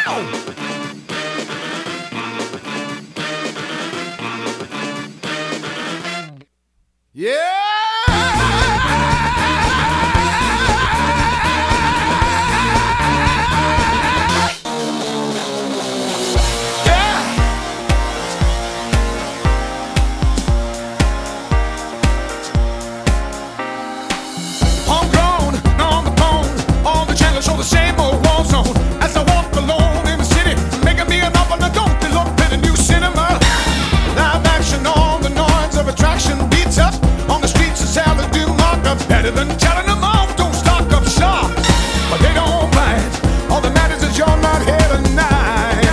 Better than telling them off, don't stock up shop. But they don't mind. All that matters is you're not here tonight.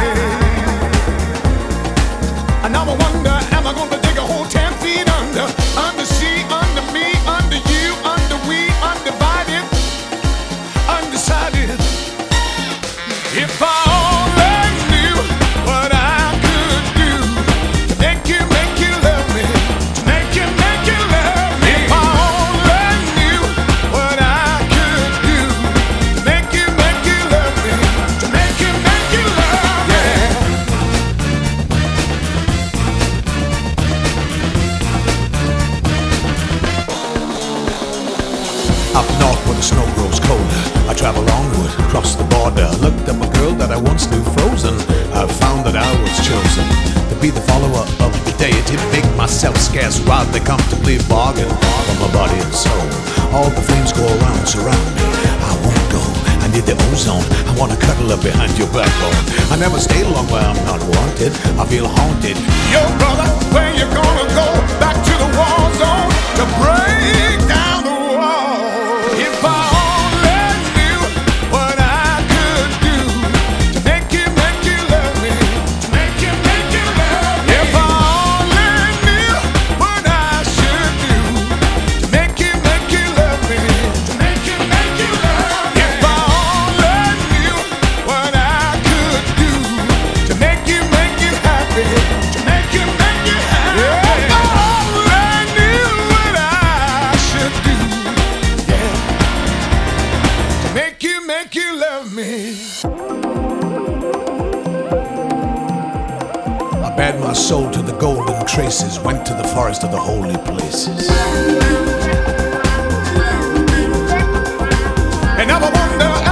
And now I wonder, am I gonna dig a hole 10 feet under? Under sea, under me, under you, under we, undivided, undecided. If I only knew what I could do to make you love me, to make you love me. If I only knew what I could do to make you love me, to make you love me. Up north where the snow grows colder, I travel onward, across the border. Looked at my girl that I once knew frozen. I found that I was chosen to be the follower of the deity. Make myself scarce while they comfortably bargain for my body and soul. All the flames go around, surround me. I won't go, I need the ozone. I wanna cuddle up behind your backbone. I never stay long where I'm not wanted. I feel haunted. Yo, brother, where you gonna go? Back to the war zone to break down the wall. If I only knew what I could do to make you love me, to make you love me. If I only knew what I should do to make you love me, to make you love me. If I only knew what I could do to make you happy, to make you happy. If I only knew what I should do, yeah, to make you love me. I bared my soul to the golden traces, went to the forest of the holy places. And now I wonder.